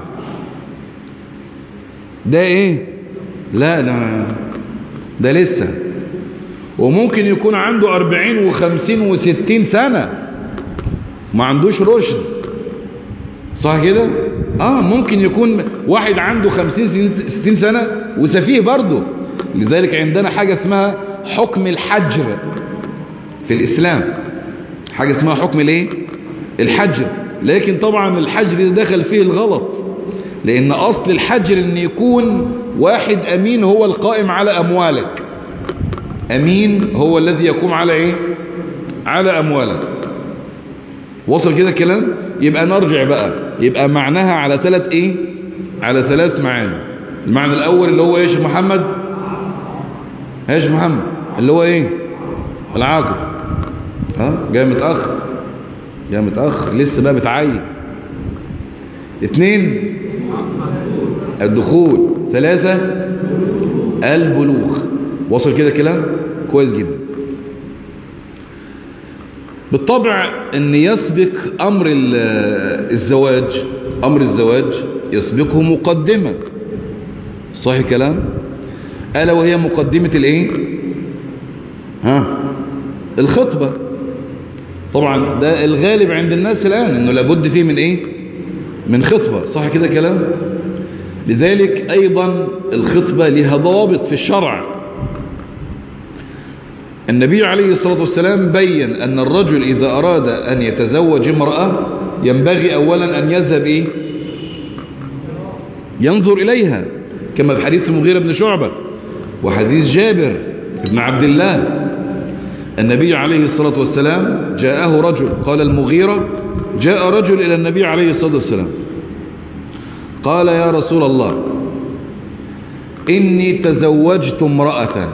ده ايه؟ لا ده ده لسه، وممكن يكون عنده أربعين وخمسين وستين سنة ما عندوش رشد. صح كده؟ اه ممكن يكون واحد عنده خمسين ستين سنة وسفيه برضه. لذلك عندنا حاجة اسمها حكم الحجر في الإسلام، حاجة اسمها حكم الايه؟ الحجر. لكن طبعا الحجر دخل فيه الغلط، لأن أصل الحجر أن يكون واحد أمين هو القائم على أموالك. أمين هو الذي يقوم على إيه؟ على أموالك. وصل كده الكلام؟ يبقى نرجع بقى، يبقى معناها على ثلاث إيه؟ على ثلاث معاني. المعنى الأول اللي هو إيش محمد؟ إيش محمد؟ اللي هو إيه؟ العاقد. ها؟ جاي متأخر، جاي متأخر لسه بقى بتعيد. اثنين الدخول. ثلاثة البلوغ. وصل كده كلام؟ كويس جدا. بالطبع ان يسبق امر الزواج، امر الزواج يسبقه مقدمة. صحيح كلام؟ ألا وهي مقدمة الايه؟ ها؟ الخطبة. طبعا ده الغالب عند الناس الآن انه لابد فيه من ايه؟ من خطبة. صح كده كلام؟ لذلك ايضا الخطبة لها ضوابط في الشرع. النبي عليه الصلاة والسلام بين أن الرجل إذا أراد أن يتزوج امرأة ينبغي أولا أن يذهب إيه؟ ينظر إليها، كما في حديث المغيرة بن شعبة وحديث جابر بن عبد الله. النبي عليه الصلاة والسلام جاءه رجل، قال المغيرة جاء رجل إلى النبي عليه الصلاة والسلام قال يا رسول الله إني تزوجت امرأة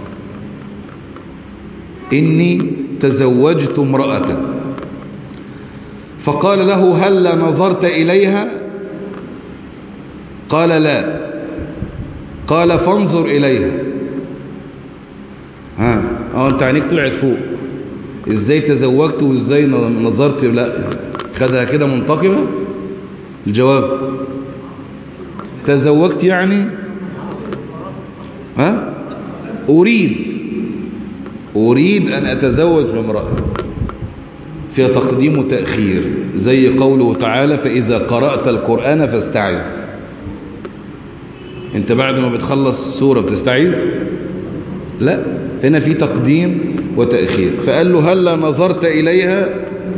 إني تزوجت امرأة فقال له هل نظرت إليها؟ قال لا. قال فانظر إليها. ها اه انت عينيك طلعت فوق، ازاي تزوجت وازاي نظرت؟ لا خدها كده منتقبة. الجواب تزوجت يعني ها أريد أريد أن أتزوج بامرأة، فيها تقديم وتأخير، زي قوله تعالى فإذا قرأت القرآن فاستعذ. انت بعد ما بتخلص السورة بتستعيذ؟ لا، هنا في تقديم وتأخير. فقال له هل نظرت إليها؟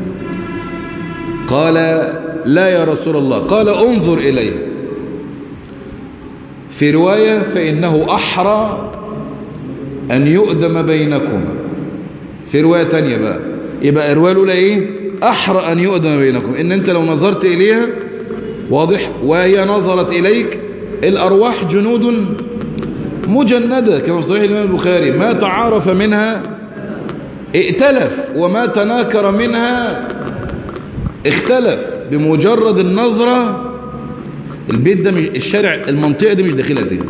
قال لا يا رسول الله. قال انظر إليها. في رواية فإنه أحرى أن يؤدم بينكما. في رواية تانية بقى يبقى الرواية الأولى إيه؟ أحرى أن يؤدم بينكم، إن أنت لو نظرت إليها واضح وهي نظرت إليك، الأرواح جنود مجندة كما في صحيح الإمام البخاري، ما تعارف منها ائتلف وما تناكر منها اختلف. بمجرد النظرة البيت ده مش الشارع، المنطقة دي مش داخلها تاني،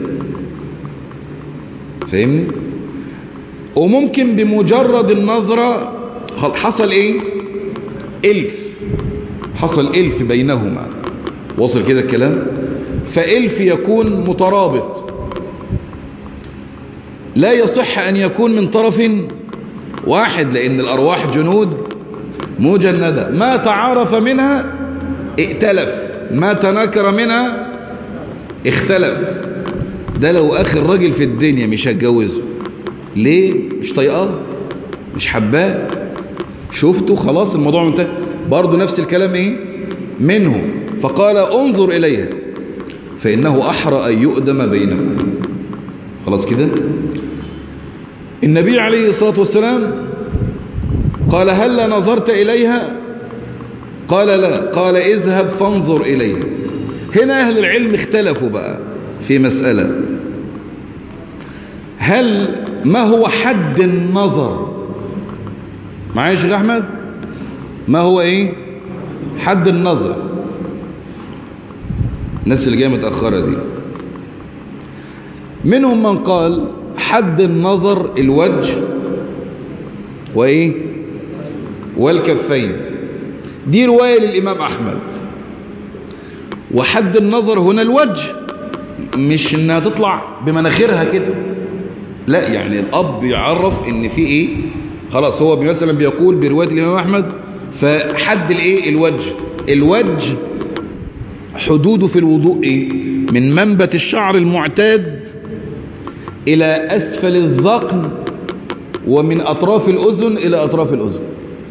فاهمني؟ وممكن بمجرد النظرة حصل ايه؟ الف، حصل الف بينهما. وصل كده الكلام؟ فالف يكون مترابط، لا يصح ان يكون من طرف واحد، لان الارواح جنود مجندة، ما تعارف منها ائتلف، ما تناكر منها اختلف. ده لو اخر راجل في الدنيا مش هتجوزه. ليه؟ مش طايقاه، مش حباه، شفته خلاص الموضوع منتهي. برضه نفس الكلام ايه منه. فقال انظر اليها فانه احرى ان يؤدم بينكم. خلاص كده. النبي عليه الصلاة والسلام قال هل نظرت إليها؟ قال لا. قال اذهب فانظر إليها. هنا أهل العلم اختلفوا بقى في مسألة، هل ما هو حد النظر؟ معايا يا شيخ أحمد؟ ما هو إيه حد النظر؟ الناس اللي جايه متأخرة دي، منهم من قال حد النظر الوجه وإيه والكفين. دي رواية للإمام أحمد. وحد النظر هنا الوجه، مش انها تطلع بمناخيرها كده، لا، يعني الأب يعرف ان في ايه، خلاص هو مثلا بيقول برواية الإمام أحمد فحد الايه الوجه. الوجه حدوده في الوضوء ايه؟ من منبت الشعر المعتاد إلى أسفل الذقن، ومن أطراف الأذن إلى أطراف الأذن.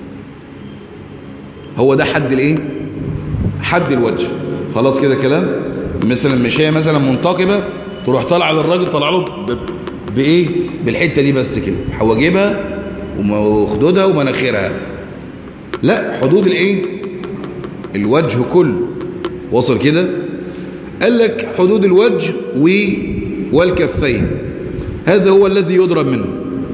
هو ده حد الايه حد الوجه. خلاص كده كلام. مثلا مش هي مثلا منتقبة تروح طالعه للراجل طالعه له بايه بالحته دي بس كده، حواجبها وخدودها ومناخيرها، لا، حدود الايه الوجه كله. وصل كده؟ قال لك حدود الوجه والكفين، هذا هو الذي يضرب منه.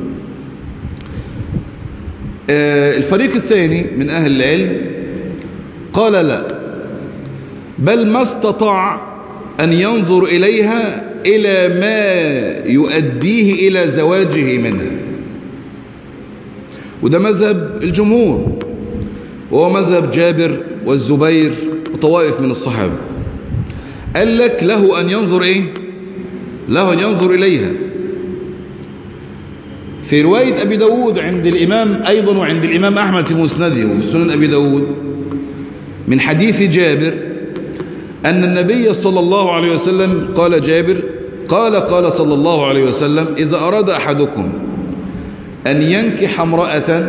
آه الفريق الثاني من أهل العلم قال لا، بل ما استطاع أن ينظر إليها إلى ما يؤديه إلى زواجه منها. وده مذهب الجمهور، وهو مذهب جابر والزبير وطوائف من الصحابة. قال لك له أن ينظر إيه له أن ينظر إليها. في رواية أبي داود عند الإمام أيضا وعند الإمام أحمد في مسنده وفي سنن أبي داود من حديث جابر أن النبي صلى الله عليه وسلم قال جابر قال قال صلى الله عليه وسلم إذا أراد أحدكم أن ينكح امرأة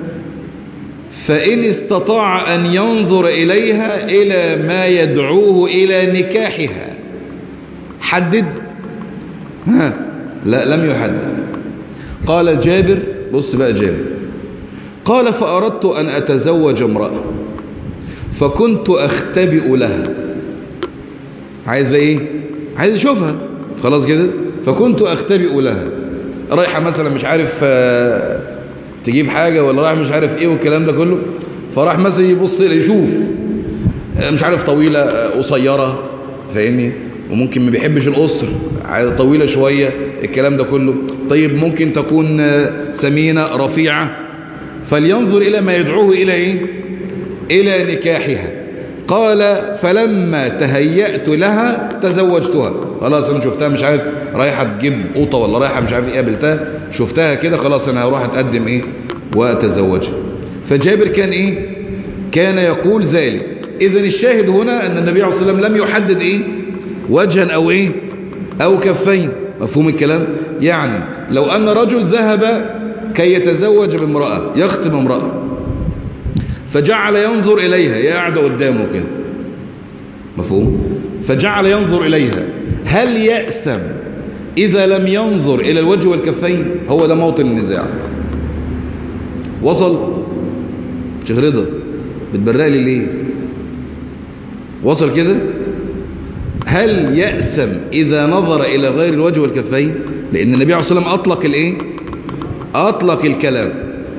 فإن استطاع أن ينظر إليها إلى ما يدعوه إلى نكاحها. حدد؟ ها لا، لم يحدد. قال جابر، بص بقى جابر، قال فأردت أن أتزوج امرأة فكنت أختبئ لها. عايز بقى إيه؟ عايز أشوفها، خلاص كده. فكنت أختبئ لها، رايحة مثلا مش عارف تجيب حاجة ولا رايح مش عارف إيه والكلام ده كله، فراح مثلا يبص يشوف مش عارف طويلة قصيرة، فاهمني، وممكن ما بيحبش القصر، طويلة شوية، الكلام ده كله. طيب ممكن تكون سمينة رفيعة، فلينظر إلى ما يدعوه إلى إيه؟ إلى نكاحها. قال فلما تهيأت لها تزوجتها. خلاص أنا شفتها مش عارف رايحة تجيب قوطة ولا رايحة مش عارف إيه، قابلتها شفتها كده، خلاص أنا هروح أتقدم إيه وأتزوجها. فجابر كان إيه؟ كان يقول ذلك. إذن الشاهد هنا أن النبي عليه الصلاة والسلام لم يحدد إيه؟ وجها أو إيه؟ أو كفين. مفهوم الكلام؟ يعني لو أن رجل ذهب كي يتزوج بامرأة، يخطب امرأة، فجعل ينظر إليها، هي قاعدة قدامه كده، مفهوم؟ فجعل ينظر إليها، هل يأثم إذا لم ينظر إلى الوجه والكفين؟ هو ده موطن النزاع. وصل؟ شيخ رضا بتبرق لي ليه؟ وصل كده؟ هل يأثم إذا نظر إلى غير الوجه والكفين؟ لأن النبي عليه الصلاة والسلام أطلق الإيه؟ أطلق الكلام.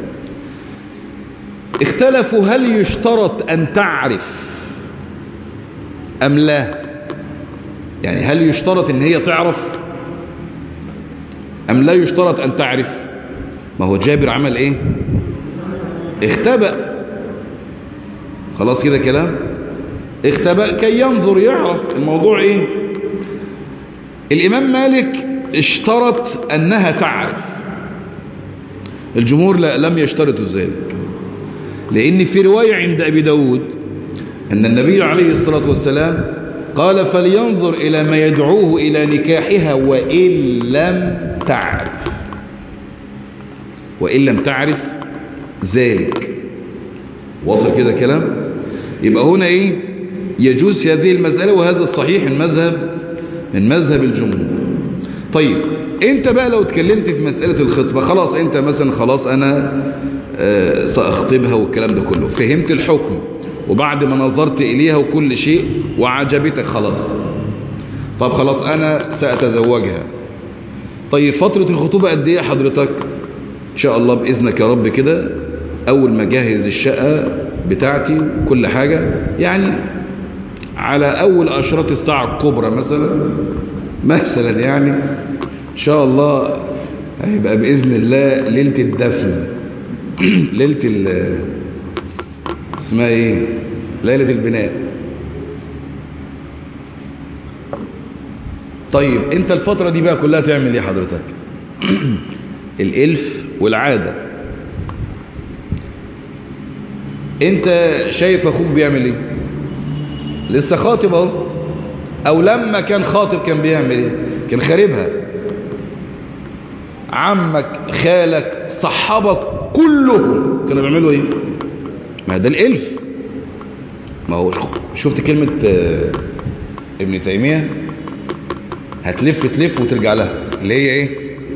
اختلفوا هل يشترط أن تعرف أم لا؟ يعني هل يشترط أن هي تعرف أم لا يشترط أن تعرف؟ ما هو جابر عمل إيه؟ اختبأ. خلاص كده كلام؟ اختبأ كي ينظر يعرف الموضوع إيه. الإمام مالك اشترط أنها تعرف، الجمهور لا، لم يشترطوا ذلك، لأن في رواية عند أبي داود أن النبي عليه الصلاة والسلام قال فلينظر إلى ما يدعوه إلى نكاحها وإن لم تعرف، وإن لم تعرف ذلك. وصل كده كلام؟ يبقى هنا إيه؟ يجوز في هذه المسألة، وهذا الصحيح المذهب من مذهب الجمهور. طيب انت بقى لو اتكلمت في مسألة الخطبة، خلاص انت مثلا خلاص انا آه سأخطبها والكلام ده كله، فهمت الحكم وبعد ما نظرت اليها وكل شيء وعجبتك خلاص، طب خلاص انا سأتزوجها. طيب فترة الخطوبة قد ايه حضرتك؟ ان شاء الله بإذنك يا رب كده اول ما اجهز الشقة بتاعتي كل حاجة، يعني على اول اشراط الساعة الكبرى مثلا مثلا يعني ان شاء الله هيبقى باذن الله ليله الدفن ليله ال اسمها ايه، ليله البناء. طيب انت الفتره دي بقى كلها تعمل ايه حضرتك؟ الالف والعاده. انت شايف اخوك بيعمل ايه؟ لسه خاطب اهو، او لما كان خاطب كان بيعمل ايه؟ كان خاربها. عمك خالك صحابك كلهم كانوا بيعملوا ايه؟ ما ده الالف. ما هو شفت كلمة ابن تيمية هتلف تلف وترجع لها، اللي هي ايه؟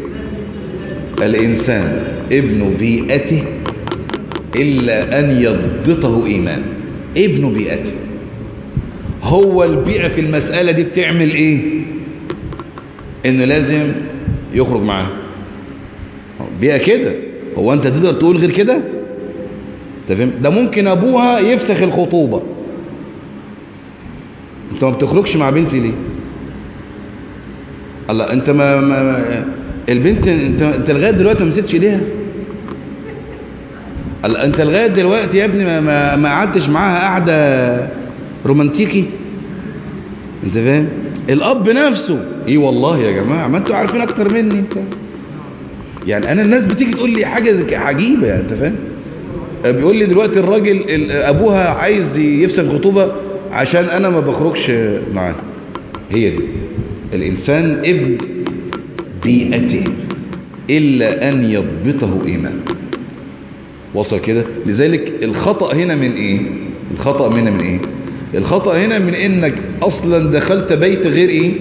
الانسان ابن بيئته الا ان يضبطه ايمان. ابن بيئته، هو البيئة في المسألة دي بتعمل ايه؟ انه لازم يخرج معاها. بيئة كده، هو انت تقدر تقول غير كده؟ انت فاهم؟ ده ممكن ابوها يفسخ الخطوبة، انت ما بتخرجش مع بنتي ليه؟ الله، انت ما, ما, ما البنت انت انت لغايه دلوقتي ما مسكتش ايديها؟ الله، انت لغايه دلوقتي يا ابني ما ما, ما قعدتش معاها قعده رومانتيكي؟ انت فاهم؟ الاب نفسه ايه والله يا جماعه، ما انتوا عارفين اكتر مني. انت يعني انا الناس بتيجي تقول لي حاجه عجيبه، يعني انت فاهم؟ بيقول لي دلوقتي الراجل ابوها عايز يفسخ خطوبه عشان انا ما بخرجش معاه. هي دي الانسان ابن بيئته الا ان يضبطه ايمان. وصل كده؟ لذلك الخطأ هنا من ايه؟ الخطأ هنا من ايه؟ الخطأ هنا من انك اصلا دخلت بيت غير ايه؟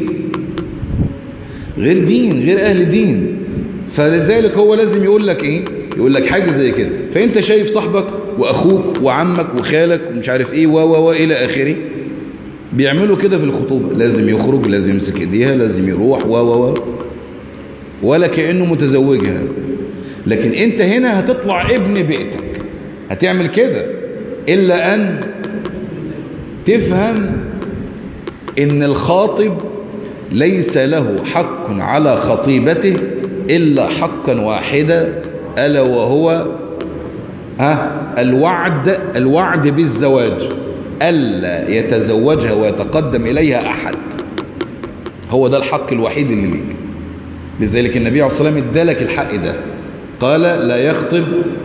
غير دين، غير اهل دين. فلذلك هو لازم يقول لك ايه؟ يقول لك حاجة زي كده. فانت شايف صاحبك واخوك وعمك وخالك ومش عارف ايه و و و الى اخره بيعملوا كده في الخطوبة، لازم يخرج، لازم يمسك ايديها، لازم يروح و و و ولا كأنه متزوجها. لكن انت هنا هتطلع ابن بيئتك، هتعمل كده، الا ان تفهم ان الخاطب ليس له حق على خطيبته إلا حقا واحدا، ألا وهو ها الوعد الوعد بالزواج، ألا يتزوجها ويتقدم إليها أحد. هو ده الحق الوحيد اللي ليك. لذلك النبي عليه الصلاة والسلام ادالك الحق ده، قال لا يخطب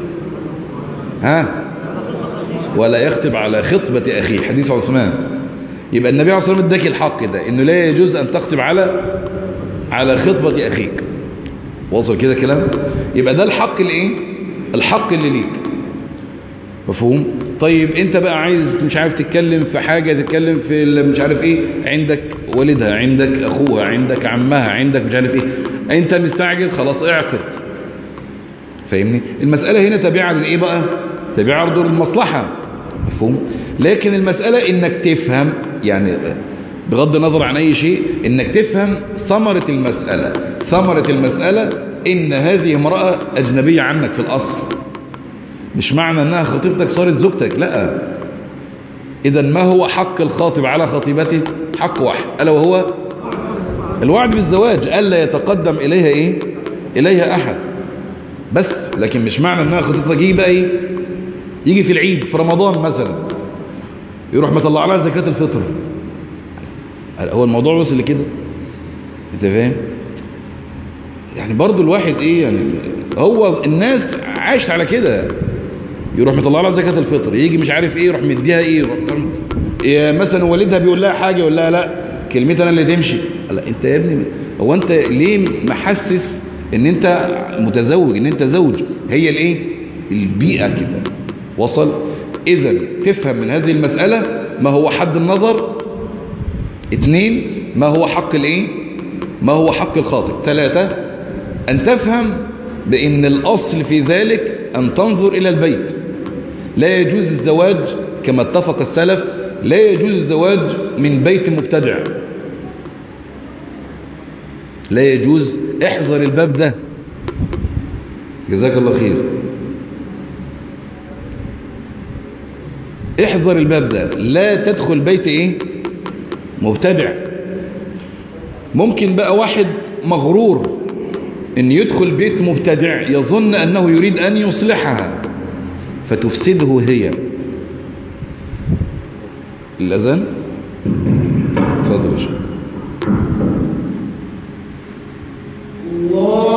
ها ولا يخطب على خطبة أخيه، حديث عثمان. يبقى النبي عليه الصلاة والسلام اداك الحق ده، إنه لا يجوز أن تخطب على على خطبة أخيك. وصل كده كلام؟ يبقى ده الحق الايه؟ الحق اللي ليك. مفهوم؟ طيب انت بقى عايز مش عارف تتكلم في حاجة، تتكلم في مش عارف ايه، عندك والدها، عندك اخوها، عندك عمها، عندك مش عارف ايه، انت مستعجل، خلاص اعقد. فاهمني؟ المسألة هنا تابعة للايه بقى؟ تابعة برضه للمصلحة. مفهوم؟ لكن المسألة انك تفهم، يعني بغض النظر عن اي شيء، انك تفهم ثمرة المسألة. ثمرة المسألة ان هذه امرأة اجنبية عنك في الاصل، مش معنى انها خطيبتك صارت زوجتك، لا. اذا ما هو حق الخاطب على خطيبته؟ حق واحد، الا وهو الوعد بالزواج، الا يتقدم اليها ايه؟ اليها احد بس. لكن مش معنى انها خطيبتك يجي بقى ايه؟ يجي في العيد في رمضان مثلا يروح مطلع لها زكاة الفطر. هو الموضوع وصل لكده؟ انت فاهم؟ يعني برضو الواحد ايه، يعني هو الناس عايشت على كده، يروح مطلع لها زكاة الفطر، يجي مش عارف ايه يروح مديها ايه, إيه مثلا والدها بيقول لها حاجة يقول لها لا كلمتي انا اللي تمشي. لا انت يا ابني، هو انت ليه محسس ان انت متزوج، ان انت زوج؟ هي الايه؟ البيئة كده. وصل؟ اذا تفهم من هذه المسألة ما هو حد النظر، اثنين ما هو حق الايه؟ ما هو حق الخاطب، ثلاثة ان تفهم بان الاصل في ذلك ان تنظر الى البيت. لا يجوز الزواج كما اتفق السلف، لا يجوز الزواج من بيت مبتدع، لا يجوز. احذر الباب ده، جزاك الله خير. احذر الباب ده، لا تدخل بيت ايه؟ مبتدع. ممكن بقى واحد مغرور ان يدخل بيت مبتدع يظن انه يريد ان يصلحها فتفسده هي. الأذان اتفضل يا شيخ. الله